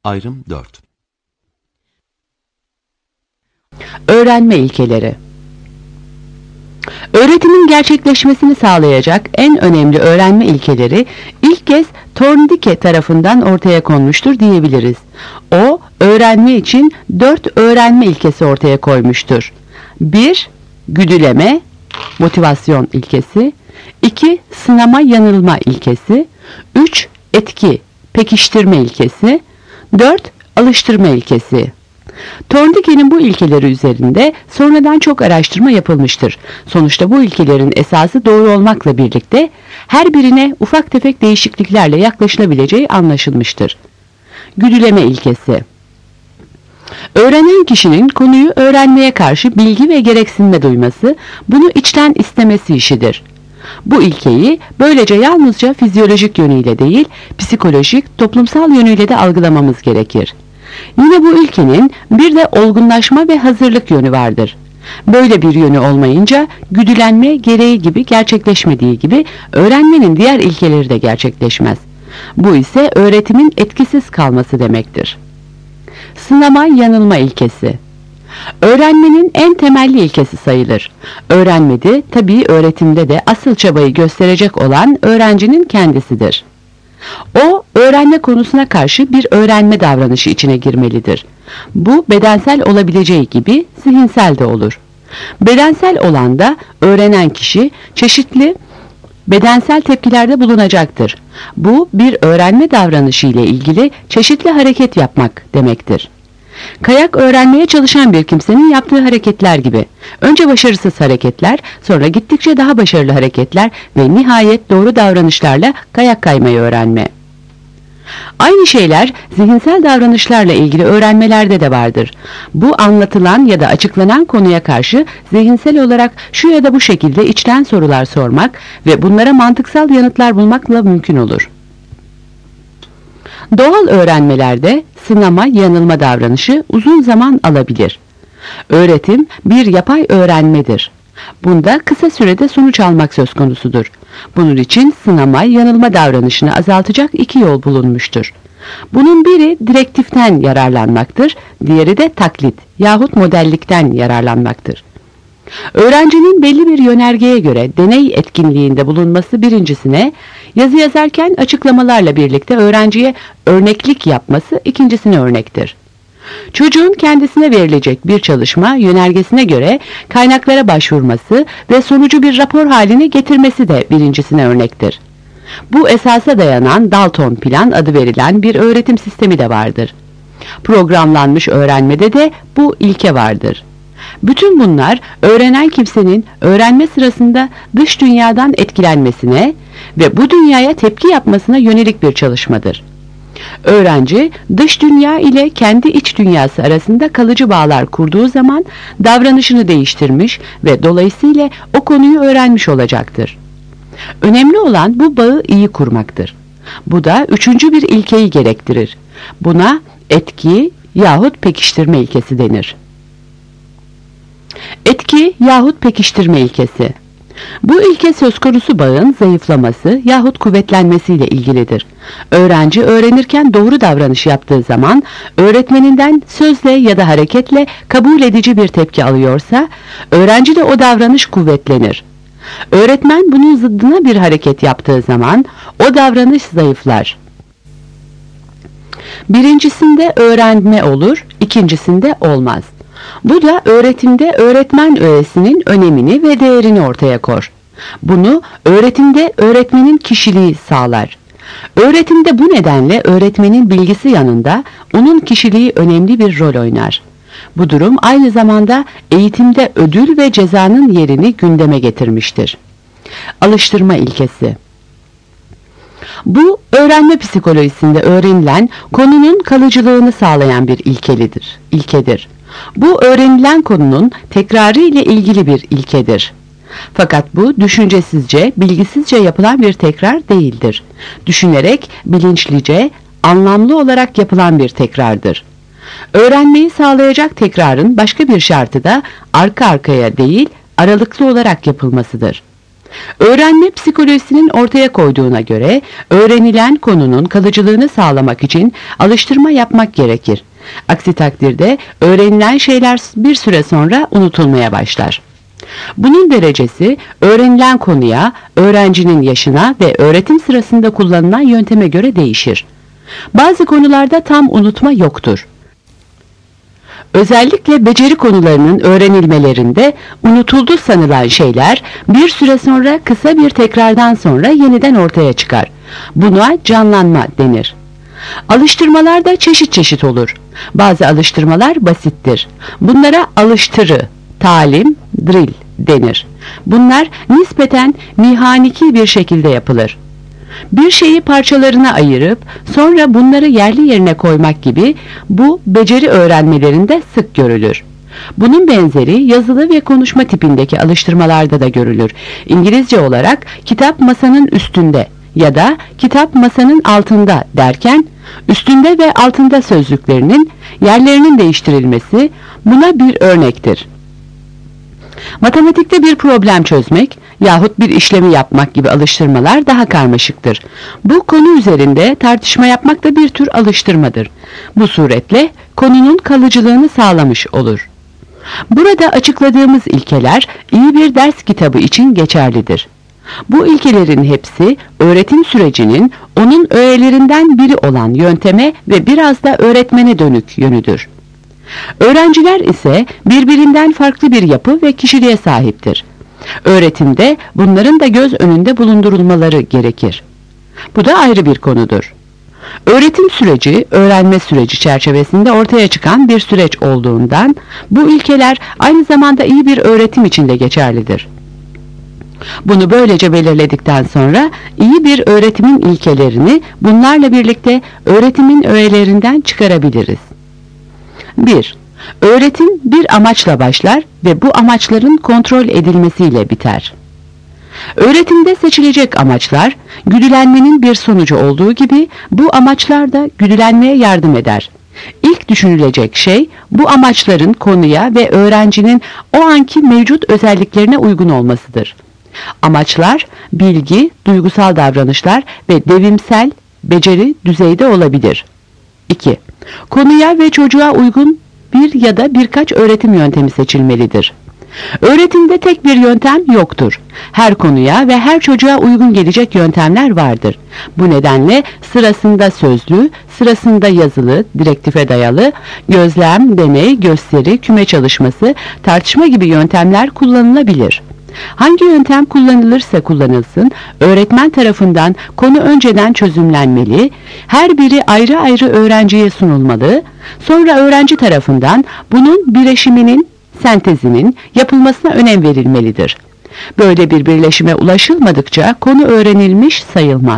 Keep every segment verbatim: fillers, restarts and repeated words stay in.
Ayrım dört. Öğrenme ilkeleri. Öğretimin gerçekleşmesini sağlayacak en önemli öğrenme ilkeleri ilk kez Thorndike tarafından ortaya konmuştur diyebiliriz. O, öğrenme için dört öğrenme ilkesi ortaya koymuştur. bir Güdüleme, motivasyon ilkesi. iki Sınama yanılma ilkesi. üç Etki, pekiştirme ilkesi. dört Alıştırma ilkesi. Thorndike'nin bu ilkeleri üzerinde sonradan çok araştırma yapılmıştır. Sonuçta bu ilkelerin esası doğru olmakla birlikte her birine ufak tefek değişikliklerle yaklaşılabileceği anlaşılmıştır. Güdüleme ilkesi. Öğrenen kişinin konuyu öğrenmeye karşı bilgi ve gereksinme duyması, bunu içten istemesi işidir. Bu ilkeyi böylece yalnızca fizyolojik yönüyle değil, psikolojik, toplumsal yönüyle de algılamamız gerekir. Yine bu ilkenin bir de olgunlaşma ve hazırlık yönü vardır. Böyle bir yönü olmayınca güdülenme gereği gibi gerçekleşmediği gibi öğrenmenin diğer ilkeleri de gerçekleşmez. Bu ise öğretimin etkisiz kalması demektir. Sınama yanılma ilkesi. Öğrenmenin en temelli ilkesi sayılır. Öğrenmede, tabii öğretimde de asıl çabayı gösterecek olan öğrencinin kendisidir. O, öğrenme konusuna karşı bir öğrenme davranışı içine girmelidir. Bu, bedensel olabileceği gibi zihinsel de olur. Bedensel olan da öğrenen kişi çeşitli bedensel tepkilerde bulunacaktır. Bu, bir öğrenme davranışı ile ilgili çeşitli hareket yapmak demektir. Kayak öğrenmeye çalışan bir kimsenin yaptığı hareketler gibi. Önce başarısız hareketler, sonra gittikçe daha başarılı hareketler ve nihayet doğru davranışlarla kayak kaymayı öğrenme. Aynı şeyler zihinsel davranışlarla ilgili öğrenmelerde de vardır. Bu anlatılan ya da açıklanan konuya karşı zihinsel olarak şu ya da bu şekilde içten sorular sormak ve bunlara mantıksal yanıtlar bulmakla mümkün olur. Doğal öğrenmelerde sınama yanılma davranışı uzun zaman alabilir. Öğretim bir yapay öğrenmedir. Bunda kısa sürede sonuç almak söz konusudur. Bunun için sınama yanılma davranışını azaltacak iki yol bulunmuştur. Bunun biri direktiften yararlanmaktır, diğeri de taklit yahut modellikten yararlanmaktır. Öğrencinin belli bir yönergeye göre deney etkinliğinde bulunması birincisine, yazı yazarken açıklamalarla birlikte öğrenciye örneklik yapması ikincisine örnektir. Çocuğun kendisine verilecek bir çalışma yönergesine göre kaynaklara başvurması ve sonucu bir rapor haline getirmesi de birincisine örnektir. Bu esasa dayanan Dalton plan adı verilen bir öğretim sistemi de vardır. Programlanmış öğrenmede de bu ilke vardır. Bütün bunlar öğrenen kimsenin öğrenme sırasında dış dünyadan etkilenmesine ve bu dünyaya tepki yapmasına yönelik bir çalışmadır. Öğrenci dış dünya ile kendi iç dünyası arasında kalıcı bağlar kurduğu zaman davranışını değiştirmiş ve dolayısıyla o konuyu öğrenmiş olacaktır. Önemli olan bu bağı iyi kurmaktır. Bu da üçüncü bir ilkeyi gerektirir. Buna etki yahut pekiştirme ilkesi denir. Etki yahut pekiştirme ilkesi. Bu ilke söz konusu bağın zayıflaması yahut kuvvetlenmesiyle ilgilidir. Öğrenci öğrenirken doğru davranış yaptığı zaman öğretmeninden sözle ya da hareketle kabul edici bir tepki alıyorsa öğrenci de o davranış kuvvetlenir. Öğretmen bunun zıddına bir hareket yaptığı zaman o davranış zayıflar. Birincisinde öğrenme olur, ikincisinde olmaz. Bu da öğretimde öğretmen öğesinin önemini ve değerini ortaya koyar. Bunu öğretimde öğretmenin kişiliği sağlar. Öğretimde bu nedenle öğretmenin bilgisi yanında onun kişiliği önemli bir rol oynar. Bu durum aynı zamanda eğitimde ödül ve cezanın yerini gündeme getirmiştir. Alıştırma ilkesi. Bu, öğrenme psikolojisinde öğrenilen konunun kalıcılığını sağlayan bir ilkelidir, ilkedir. Bu öğrenilen konunun tekrarı ile ilgili bir ilkedir. Fakat bu düşüncesizce, bilgisizce yapılan bir tekrar değildir. Düşünerek, bilinçlice, anlamlı olarak yapılan bir tekrardır. Öğrenmeyi sağlayacak tekrarın başka bir şartı da arka arkaya değil, aralıklı olarak yapılmasıdır. Öğrenme psikolojisinin ortaya koyduğuna göre öğrenilen konunun kalıcılığını sağlamak için alıştırma yapmak gerekir. Aksi takdirde öğrenilen şeyler bir süre sonra unutulmaya başlar. Bunun derecesi öğrenilen konuya, öğrencinin yaşına ve öğretim sırasında kullanılan yönteme göre değişir. Bazı konularda tam unutma yoktur. Özellikle beceri konularının öğrenilmelerinde unutuldu sanılan şeyler bir süre sonra kısa bir tekrardan sonra yeniden ortaya çıkar. Buna canlanma denir. Alıştırmalar da çeşit çeşit olur. Bazı alıştırmalar basittir. Bunlara alıştırı, talim, drill denir. Bunlar nispeten mihaniki bir şekilde yapılır. Bir şeyi parçalarına ayırıp sonra bunları yerli yerine koymak gibi bu beceri öğrenmelerinde sık görülür. Bunun benzeri yazılı ve konuşma tipindeki alıştırmalarda da görülür. İngilizce olarak kitap masanın üstünde ya da kitap masanın altında derken üstünde ve altında sözcüklerinin yerlerinin değiştirilmesi buna bir örnektir. Matematikte bir problem çözmek yahut bir işlemi yapmak gibi alıştırmalar daha karmaşıktır. Bu konu üzerinde tartışma yapmak da bir tür alıştırmadır. Bu suretle konunun kalıcılığını sağlamış olur. Burada açıkladığımız ilkeler iyi bir ders kitabı için geçerlidir. Bu ilkelerin hepsi öğretim sürecinin onun öğelerinden biri olan yönteme ve biraz da öğretmene dönük yönüdür. Öğrenciler ise birbirinden farklı bir yapı ve kişiliğe sahiptir. Öğretimde bunların da göz önünde bulundurulmaları gerekir. Bu da ayrı bir konudur. Öğretim süreci, öğrenme süreci çerçevesinde ortaya çıkan bir süreç olduğundan bu ilkeler aynı zamanda iyi bir öğretim için de geçerlidir. Bunu böylece belirledikten sonra iyi bir öğretimin ilkelerini bunlarla birlikte öğretimin öğelerinden çıkarabiliriz. bir. Öğretim bir amaçla başlar ve bu amaçların kontrol edilmesiyle biter. Öğretimde seçilecek amaçlar, güdülenmenin bir sonucu olduğu gibi bu amaçlar da güdülenmeye yardım eder. İlk düşünülecek şey bu amaçların konuya ve öğrencinin o anki mevcut özelliklerine uygun olmasıdır. Amaçlar, bilgi, duygusal davranışlar ve devrimsel beceri düzeyde olabilir. iki. Konuya ve çocuğa uygun bir ya da birkaç öğretim yöntemi seçilmelidir. Öğretimde tek bir yöntem yoktur. Her konuya ve her çocuğa uygun gelecek yöntemler vardır. Bu nedenle sırasında sözlü, sırasında yazılı, direktife dayalı, gözlem, deney, gösteri, küme çalışması, tartışma gibi yöntemler kullanılabilir. Hangi yöntem kullanılırsa kullanılsın, öğretmen tarafından konu önceden çözümlenmeli, her biri ayrı ayrı öğrenciye sunulmalı, sonra öğrenci tarafından bunun bileşiminin, sentezinin yapılmasına önem verilmelidir. Böyle bir birleşime ulaşılmadıkça konu öğrenilmiş sayılmaz.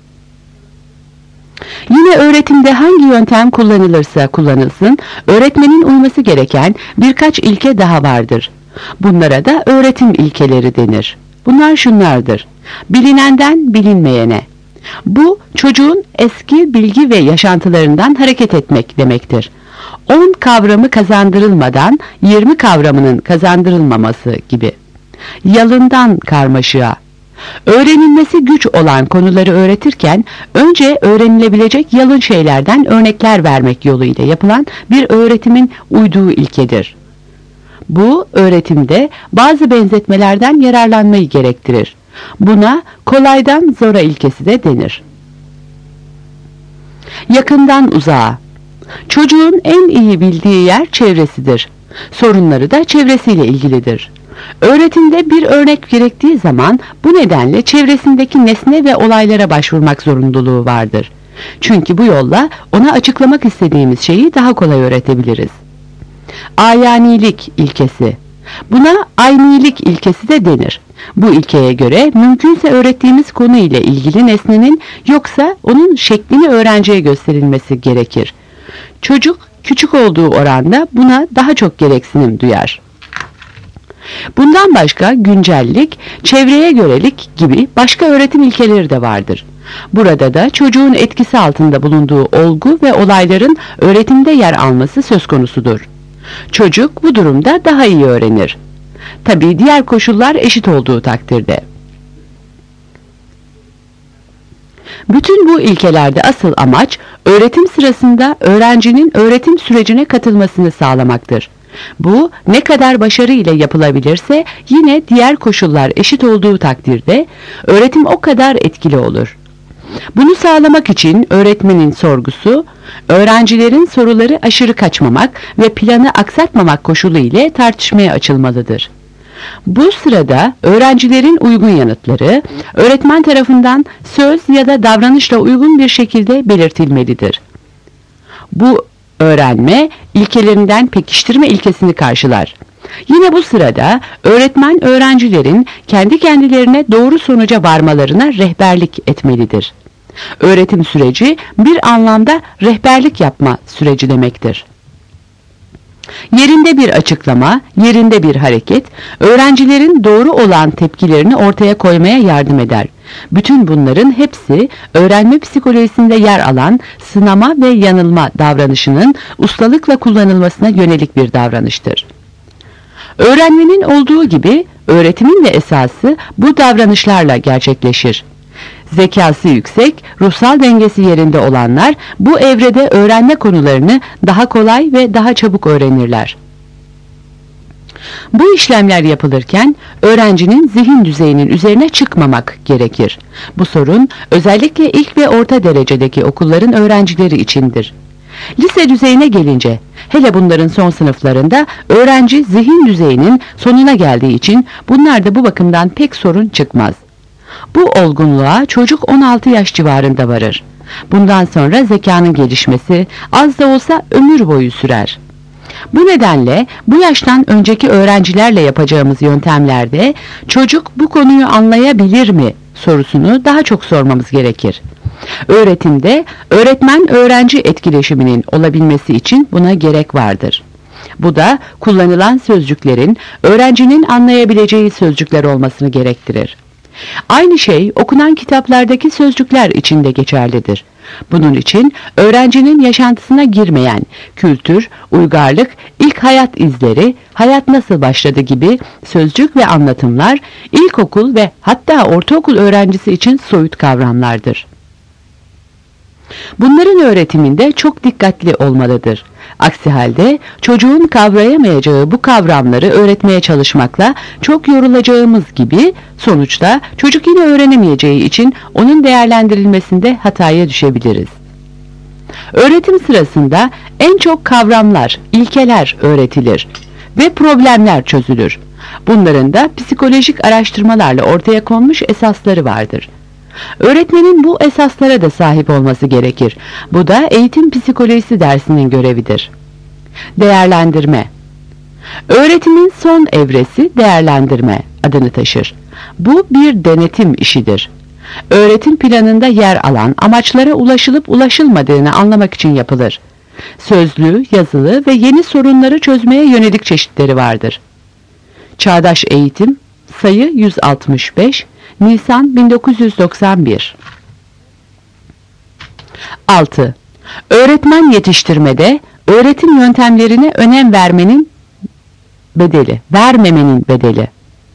Yine öğretimde hangi yöntem kullanılırsa kullanılsın, öğretmenin uyması gereken birkaç ilke daha vardır. Bunlara da öğretim ilkeleri denir. Bunlar şunlardır: bilinenden bilinmeyene. Bu, çocuğun eski bilgi ve yaşantılarından hareket etmek demektir. on kavramı kazandırılmadan yirmi kavramının kazandırılmaması gibi. Yalından karmaşığa. Öğrenilmesi güç olan konuları öğretirken önce öğrenilebilecek yalın şeylerden örnekler vermek yoluyla yapılan bir öğretimin uyduğu ilkedir. Bu, öğretimde bazı benzetmelerden yararlanmayı gerektirir. Buna kolaydan zora ilkesi de denir. Yakından uzağa. Çocuğun en iyi bildiği yer çevresidir. Sorunları da çevresiyle ilgilidir. Öğretimde bir örnek gerektiği zaman bu nedenle çevresindeki nesne ve olaylara başvurmak zorunluluğu vardır. Çünkü bu yolla ona açıklamak istediğimiz şeyi daha kolay öğretebiliriz. Ayanilik ilkesi. Buna aynilik ilkesi de denir. Bu ilkeye göre mümkünse öğrettiğimiz konu ile ilgili nesnenin yoksa onun şeklini öğrenciye gösterilmesi gerekir. Çocuk küçük olduğu oranda buna daha çok gereksinim duyar. Bundan başka güncellik, çevreye görelik gibi başka öğretim ilkeleri de vardır. Burada da çocuğun etkisi altında bulunduğu olgu ve olayların öğretimde yer alması söz konusudur. Çocuk bu durumda daha iyi öğrenir. Tabii diğer koşullar eşit olduğu takdirde. Bütün bu ilkelerde asıl amaç öğretim sırasında öğrencinin öğretim sürecine katılmasını sağlamaktır. Bu ne kadar başarı ile yapılabilirse yine diğer koşullar eşit olduğu takdirde öğretim o kadar etkili olur. Bunu sağlamak için öğretmenin sorgusu, öğrencilerin soruları aşırı kaçmamak ve planı aksatmamak koşulu ile tartışmaya açılmalıdır. Bu sırada öğrencilerin uygun yanıtları, öğretmen tarafından söz ya da davranışla uygun bir şekilde belirtilmelidir. Bu öğrenme ilkelerinden pekiştirme ilkesini karşılar. Yine bu sırada öğretmen öğrencilerin kendi kendilerine doğru sonuca varmalarına rehberlik etmelidir. Öğretim süreci bir anlamda rehberlik yapma süreci demektir. Yerinde bir açıklama, yerinde bir hareket, öğrencilerin doğru olan tepkilerini ortaya koymaya yardım eder. Bütün bunların hepsi öğrenme psikolojisinde yer alan sınama ve yanılma davranışının ustalıkla kullanılmasına yönelik bir davranıştır. Öğrenmenin olduğu gibi öğretimin de esası bu davranışlarla gerçekleşir. Zekası yüksek, ruhsal dengesi yerinde olanlar bu evrede öğrenme konularını daha kolay ve daha çabuk öğrenirler. Bu işlemler yapılırken öğrencinin zihin düzeyinin üzerine çıkmamak gerekir. Bu sorun özellikle ilk ve orta derecedeki okulların öğrencileri içindir. Lise düzeyine gelince, hele bunların son sınıflarında öğrenci zihin düzeyinin sonuna geldiği için bunlarda bu bakımdan pek sorun çıkmaz. Bu olgunluğa çocuk on altı yaş civarında varır. Bundan sonra zekanın gelişmesi az da olsa ömür boyu sürer. Bu nedenle bu yaştan önceki öğrencilerle yapacağımız yöntemlerde çocuk bu konuyu anlayabilir mi sorusunu daha çok sormamız gerekir. Öğretimde öğretmen-öğrenci etkileşiminin olabilmesi için buna gerek vardır. Bu da kullanılan sözcüklerin öğrencinin anlayabileceği sözcükler olmasını gerektirir. Aynı şey okunan kitaplardaki sözcükler için de geçerlidir. Bunun için öğrencinin yaşantısına girmeyen kültür, uygarlık, ilk hayat izleri, hayat nasıl başladı gibi sözcük ve anlatımlar ilkokul ve hatta ortaokul öğrencisi için soyut kavramlardır. Bunların öğretiminde çok dikkatli olmalıdır. Aksi halde çocuğun kavrayamayacağı bu kavramları öğretmeye çalışmakla çok yorulacağımız gibi sonuçta çocuk yine öğrenemeyeceği için onun değerlendirilmesinde hataya düşebiliriz. Öğretim sırasında en çok kavramlar, ilkeler öğretilir ve problemler çözülür. Bunların da psikolojik araştırmalarla ortaya konmuş esasları vardır. Öğretmenin bu esaslara da sahip olması gerekir. Bu da eğitim psikolojisi dersinin görevidir. Değerlendirme. Öğretimin son evresi değerlendirme adını taşır. Bu bir denetim işidir. Öğretim planında yer alan amaçlara ulaşılıp ulaşılmadığını anlamak için yapılır. Sözlü, yazılı ve yeni sorunları çözmeye yönelik çeşitleri vardır. Çağdaş Eğitim, sayı yüz altmış beş, Nisan bin dokuz yüz doksan bir. altı. Öğretmen yetiştirmede öğretim yöntemlerine önem vermenin bedeli, vermemenin bedeli.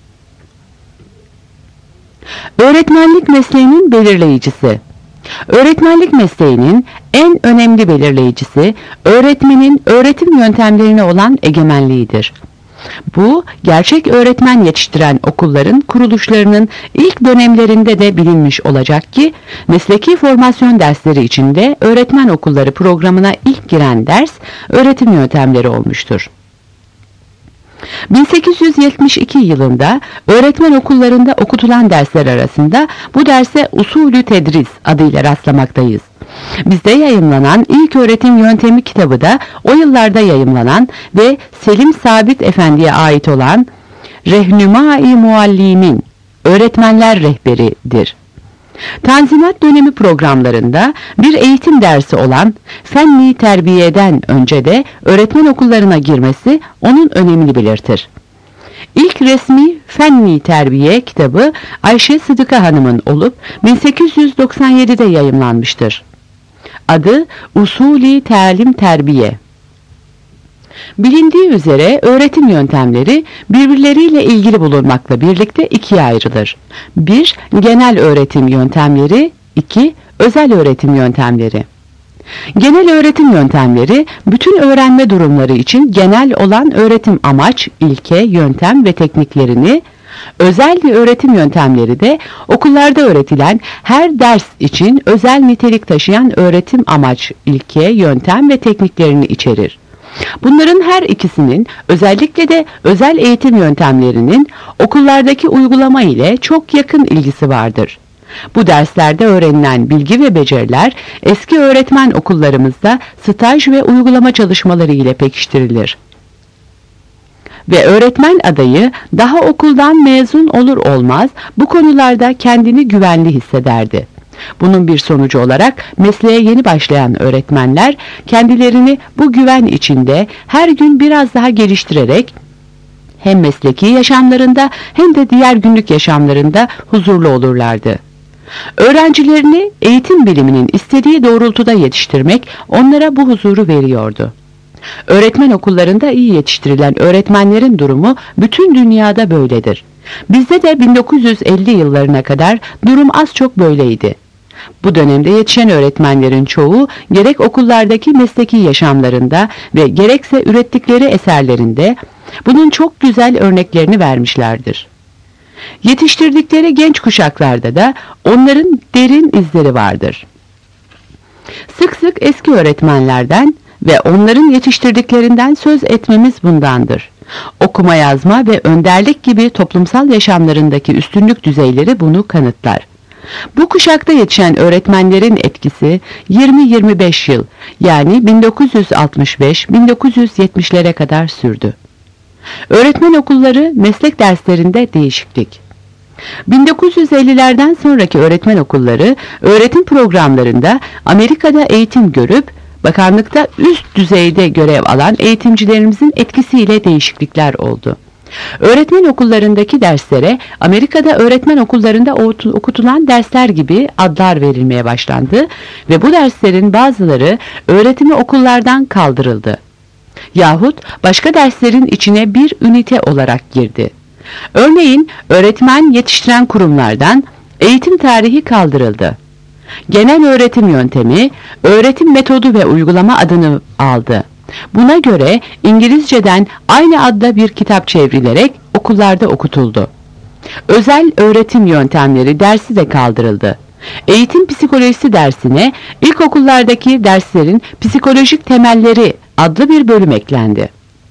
Öğretmenlik mesleğinin belirleyicisi. Öğretmenlik mesleğinin en önemli belirleyicisi öğretmenin öğretim yöntemlerine olan egemenliğidir. Bu, gerçek öğretmen yetiştiren okulların kuruluşlarının ilk dönemlerinde de bilinmiş olacak ki, mesleki formasyon dersleri içinde öğretmen okulları programına ilk giren ders, öğretim yöntemleri olmuştur. bin sekiz yüz yetmiş iki yılında öğretmen okullarında okutulan dersler arasında bu derse usulü tedris adıyla rastlamaktayız. Bizde yayımlanan ilk öğretim yöntemi kitabı da o yıllarda yayımlanan ve Selim Sabit Efendi'ye ait olan Rehnumâ-i Muallimin, Öğretmenler Rehberi'dir. Tanzimat dönemi programlarında bir eğitim dersi olan fenni terbiyeden önce de öğretmen okullarına girmesi onun önemini belirtir. İlk resmi Fenni Terbiye kitabı Ayşe Sıdıka Hanım'ın olup bin sekiz yüz doksan yedi'de yayımlanmıştır. Adı Usulü Talim Terbiye. Bilindiği üzere öğretim yöntemleri birbirleriyle ilgili bulunmakla birlikte ikiye ayrılır. bir Genel öğretim yöntemleri, iki Özel öğretim yöntemleri. Genel öğretim yöntemleri, bütün öğrenme durumları için genel olan öğretim amaç, ilke, yöntem ve tekniklerini, özel öğretim yöntemleri de okullarda öğretilen her ders için özel nitelik taşıyan öğretim amaç, ilke, yöntem ve tekniklerini içerir. Bunların her ikisinin, özellikle de özel eğitim yöntemlerinin okullardaki uygulama ile çok yakın ilgisi vardır. Bu derslerde öğrenilen bilgi ve beceriler eski öğretmen okullarımızda staj ve uygulama çalışmaları ile pekiştirilir. Ve öğretmen adayı daha okuldan mezun olur olmaz bu konularda kendini güvenli hissederdi. Bunun bir sonucu olarak mesleğe yeni başlayan öğretmenler kendilerini bu güven içinde her gün biraz daha geliştirerek hem mesleki yaşamlarında hem de diğer günlük yaşamlarında huzurlu olurlardı. Öğrencilerini eğitim biliminin istediği doğrultuda yetiştirmek onlara bu huzuru veriyordu. Öğretmen okullarında iyi yetiştirilen öğretmenlerin durumu bütün dünyada böyledir. Bizde de bin dokuz yüz elli yıllarına kadar durum az çok böyleydi. Bu dönemde yetişen öğretmenlerin çoğu gerek okullardaki mesleki yaşamlarında ve gerekse ürettikleri eserlerinde bunun çok güzel örneklerini vermişlerdir. Yetiştirdikleri genç kuşaklarda da onların derin izleri vardır. Sık sık eski öğretmenlerden ve onların yetiştirdiklerinden söz etmemiz bundandır. Okuma yazma ve önderlik gibi toplumsal yaşamlarındaki üstünlük düzeyleri bunu kanıtlar. Bu kuşakta yetişen öğretmenlerin etkisi yirmi yirmi beş yıl, yani bin dokuz yüz altmış beş bin dokuz yüz yetmişlere kadar sürdü. Öğretmen okulları meslek derslerinde değişiklik. bin dokuz yüz ellilerden sonraki öğretmen okulları öğretim programlarında Amerika'da eğitim görüp bakanlıkta üst düzeyde görev alan eğitimcilerimizin etkisiyle değişiklikler oldu. Öğretmen okullarındaki derslere Amerika'da öğretmen okullarında okutulan dersler gibi adlar verilmeye başlandı ve bu derslerin bazıları öğretimi okullardan kaldırıldı. Yahut başka derslerin içine bir ünite olarak girdi. Örneğin öğretmen yetiştiren kurumlardan eğitim tarihi kaldırıldı. Genel öğretim yöntemi, öğretim metodu ve uygulama adını aldı. Buna göre İngilizceden aynı adda bir kitap çevrilerek okullarda okutuldu. Özel öğretim yöntemleri dersi de kaldırıldı. Eğitim psikolojisi dersine ilkokullardaki derslerin psikolojik temelleri adlı bir bölüm eklendi.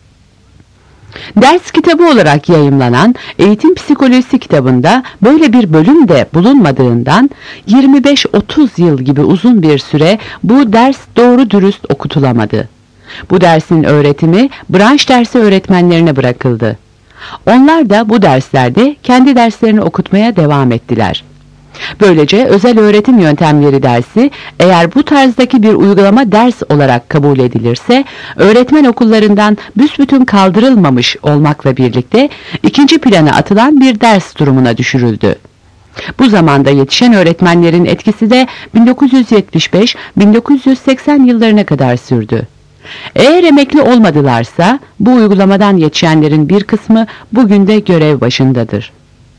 Ders kitabı olarak yayımlanan Eğitim Psikolojisi kitabında böyle bir bölüm de bulunmadığından yirmi beş otuz yıl gibi uzun bir süre bu ders doğru dürüst okutulamadı. Bu dersin öğretimi branş dersi öğretmenlerine bırakıldı. Onlar da bu derslerde kendi derslerini okutmaya devam ettiler. Böylece özel öğretim yöntemleri dersi eğer bu tarzdaki bir uygulama ders olarak kabul edilirse öğretmen okullarından büsbütün kaldırılmamış olmakla birlikte ikinci plana atılan bir ders durumuna düşürüldü. Bu zamanda yetişen öğretmenlerin etkisi de bin dokuz yüz yetmiş beş bin dokuz yüz seksen yıllarına kadar sürdü. Eğer emekli olmadılarsa bu uygulamadan yetişenlerin bir kısmı bugün de görev başındadır.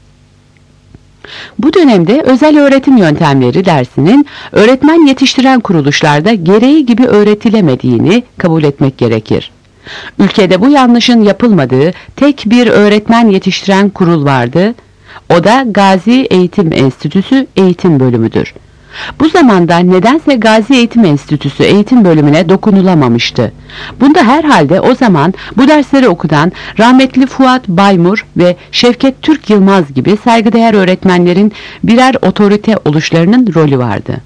Bu dönemde özel öğretim yöntemleri dersinin öğretmen yetiştiren kuruluşlarda gereği gibi öğretilemediğini kabul etmek gerekir. Ülkede bu yanlışın yapılmadığı tek bir öğretmen yetiştiren kurul vardı. O da Gazi Eğitim Enstitüsü Eğitim Bölümüdür. Bu zamanda nedense Gazi Eğitim Enstitüsü eğitim bölümüne dokunulamamıştı. Bunda herhalde o zaman bu dersleri okutan rahmetli Fuat Baymur ve Şevket Türk Yılmaz gibi saygıdeğer öğretmenlerin birer otorite oluşlarının rolü vardı.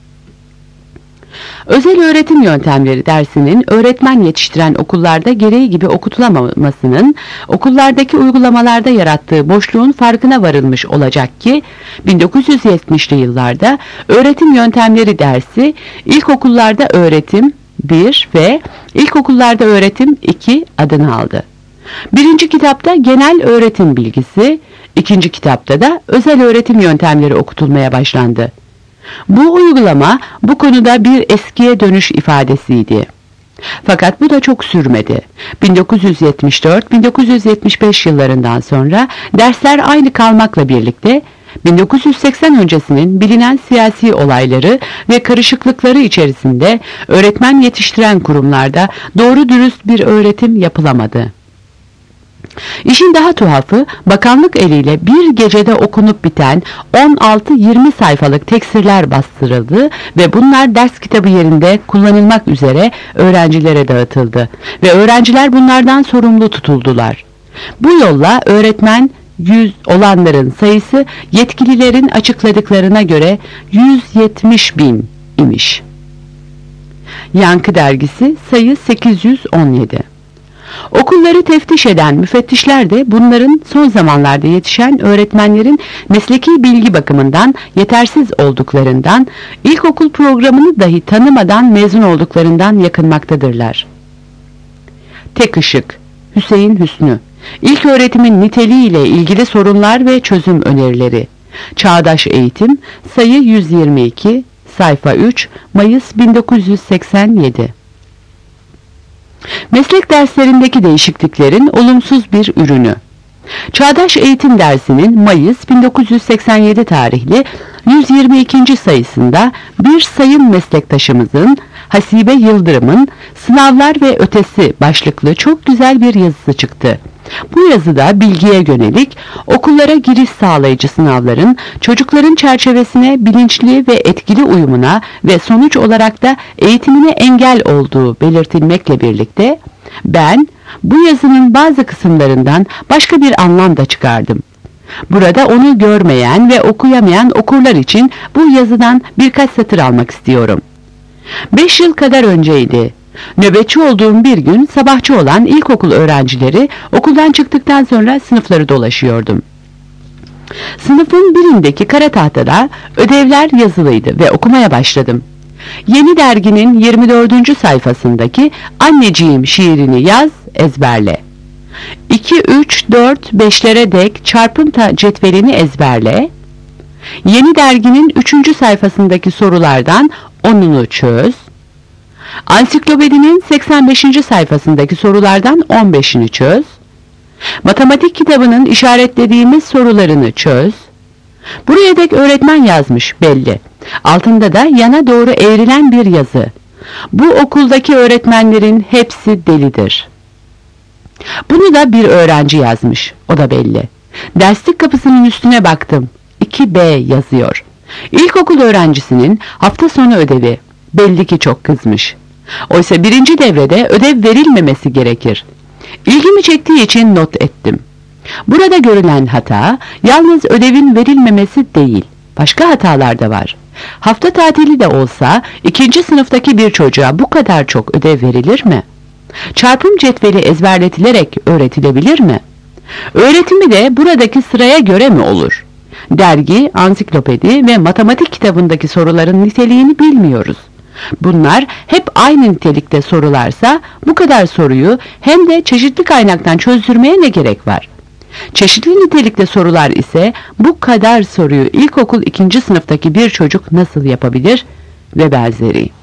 Özel öğretim yöntemleri dersinin öğretmen yetiştiren okullarda gereği gibi okutulamamasının okullardaki uygulamalarda yarattığı boşluğun farkına varılmış olacak ki bin dokuz yüz yetmişli yıllarda öğretim yöntemleri dersi ilkokullarda öğretim bir ve ilkokullarda öğretim iki adını aldı. Birinci kitapta genel öğretim bilgisi, ikinci kitapta da özel öğretim yöntemleri okutulmaya başlandı. Bu uygulama bu konuda bir eskiye dönüş ifadesiydi. Fakat bu da çok sürmedi. bin dokuz yüz yetmiş dört bin dokuz yüz yetmiş beş yıllarından sonra dersler aynı kalmakla birlikte bin dokuz yüz seksen öncesinin bilinen siyasi olayları ve karışıklıkları içerisinde öğretmen yetiştiren kurumlarda doğru dürüst bir öğretim yapılamadı. İşin daha tuhafı, bakanlık eliyle bir gecede okunup biten on altı yirmi sayfalık teksirler bastırıldı ve bunlar ders kitabı yerinde kullanılmak üzere öğrencilere dağıtıldı ve öğrenciler bunlardan sorumlu tutuldular. Bu yolla öğretmen yüz olanların sayısı yetkililerin açıkladıklarına göre yüz yetmiş bin imiş. Yankı Dergisi, sayı sekiz yüz on yedi. Okulları teftiş eden müfettişler de bunların son zamanlarda yetişen öğretmenlerin mesleki bilgi bakımından yetersiz olduklarından, ilkokul programını dahi tanımadan mezun olduklarından yakınmaktadırlar. Tek Işık, Hüseyin Hüsnü, İlköğretimin niteliği ile ilgili sorunlar ve çözüm önerileri. Çağdaş Eğitim, sayı yüz yirmi iki, sayfa üç, Mayıs bin dokuz yüz seksen yedi. Meslek derslerindeki değişikliklerin olumsuz bir ürünü. Çağdaş Eğitim dersinin Mayıs bin dokuz yüz seksen yedi tarihli yüz yirmi ikinci sayısında bir sayın meslektaşımızın, Hasibe Yıldırım'ın Sınavlar ve Ötesi başlıklı çok güzel bir yazısı çıktı. Bu yazıda bilgiye yönelik okullara giriş sağlayıcı sınavların çocukların çerçevesine bilinçli ve etkili uyumuna ve sonuç olarak da eğitimine engel olduğu belirtilmekle birlikte ben bu yazının bazı kısımlarından başka bir anlam da çıkardım. Burada onu görmeyen ve okuyamayan okurlar için bu yazıdan birkaç satır almak istiyorum. Beş yıl kadar önceydi. Nöbetçi olduğum bir gün sabahçı olan ilkokul öğrencileri okuldan çıktıktan sonra sınıfları dolaşıyordum. Sınıfın birindeki kara tahtada ödevler yazılıydı ve okumaya başladım. Yeni Dergi'nin yirmi dördüncü sayfasındaki Anneciğim şiirini yaz, ezberle. iki, üç, dört, beşlere dek çarpım cetvelini ezberle. Yeni Dergi'nin üçüncü sayfasındaki sorulardan onunu çöz. Ansiklopedinin seksen beşinci sayfasındaki sorulardan on beşini çöz. Matematik kitabının işaretlediğimiz sorularını çöz. Buraya dek öğretmen yazmış belli. Altında da yana doğru eğrilen bir yazı. Bu okuldaki öğretmenlerin hepsi delidir. Bunu da bir öğrenci yazmış. O da belli. Derslik kapısının üstüne baktım. iki B yazıyor. İlkokul öğrencisinin hafta sonu ödevi. Belli ki çok kızmış. Oysa birinci devrede ödev verilmemesi gerekir. İlgimi çektiği için not ettim. Burada görülen hata yalnız ödevin verilmemesi değil, başka hatalar da var. Hafta tatili de olsa ikinci sınıftaki bir çocuğa bu kadar çok ödev verilir mi? Çarpım cetveli ezberletilerek öğretilebilir mi? Öğretimi de buradaki sıraya göre mi olur? Dergi, ansiklopedi ve matematik kitabındaki soruların niteliğini bilmiyoruz. Bunlar hep aynı nitelikte sorularsa bu kadar soruyu hem de çeşitli kaynaktan çözdürmeye ne gerek var? Çeşitli nitelikte sorular ise bu kadar soruyu ilkokul ikinci sınıftaki bir çocuk nasıl yapabilir ve benzeri.